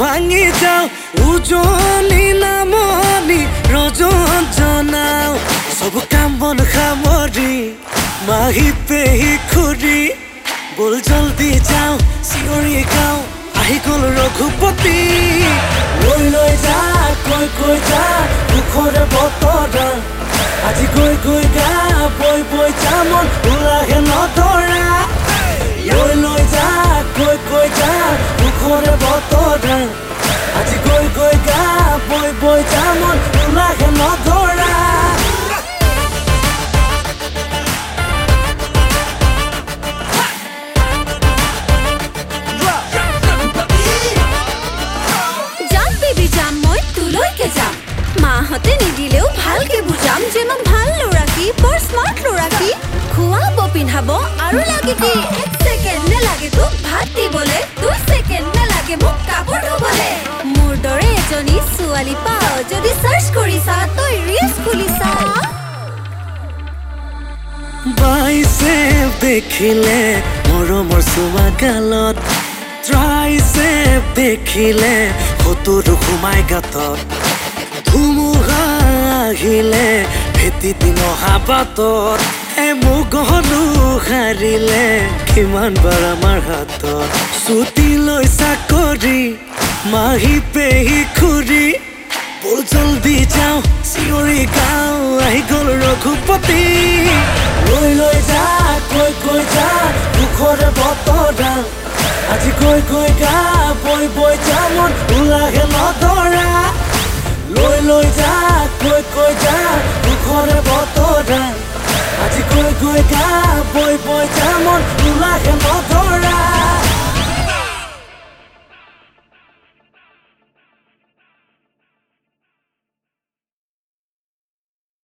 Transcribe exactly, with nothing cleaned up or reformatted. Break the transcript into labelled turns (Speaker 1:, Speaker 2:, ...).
Speaker 1: ভাঙি যাও উজনি নামনি ৰজন জনাও সব কাম বন সামৰি মাহি পেহি খুৰি বল জলদি যাও চিঞৰি গাও আহি গল ৰঘুপতি লৈ লৈ যা কৈ কৈ যা দুখৰে বতৰা আজি গৈ গৈ গা বৈ বৈ যা মন ওলাহে নধৰা লৈ লৈ যা কৈ কৈ যা দুখৰে বতৰা আজি গৈ গৈ গা বৈ বৈ যা মন ওলাহে নধৰা
Speaker 2: মাহতে নিদিলেও ভালকে বুজাম যে মই ভাল লৰা কি বৰ স্মাৰ্ট লৰা কি খুৱাব পিন্ধাব আৰু লাগে কি এক ছেকেণ্ড নালাগে তোক ভাত দিবলে দুই ছেকেণ্ড নালাগে মোক কাপোৰ ধুবলে মোৰ দৰে এজনী ছোৱালী পাও যদি সাৰ্চ কৰি চা তই ৰিলছ খুলি চা
Speaker 1: বাইছে দেখিলে মৰমৰ চুমা গালত ট্ৰাইছে দেখিলে হতুৰু সোমাই গাতত ধুমুহা আহিলে ভেটি দিন অহা বাটত এ মুগলো হাৰিলে কিমান বাৰ আমাৰ হাতত ছুটি লৈ চাকৰি মাহি পেহি খুৰি বল জলদি যাওঁ চিঞৰি গাওঁ আহি গল ৰঘুপতি লৈ লৈ যা কৈ কৈ যা দুখৰে বতৰা আজি গৈ গৈ গা বৈ বৈ যা মন ওলাহে নধৰা লৈ লৈ যা কৈ কৈ যা দুখৰে বতৰা আজি গৈ গৈ গা বৈ বৈ যা মন ওলাহে নধৰা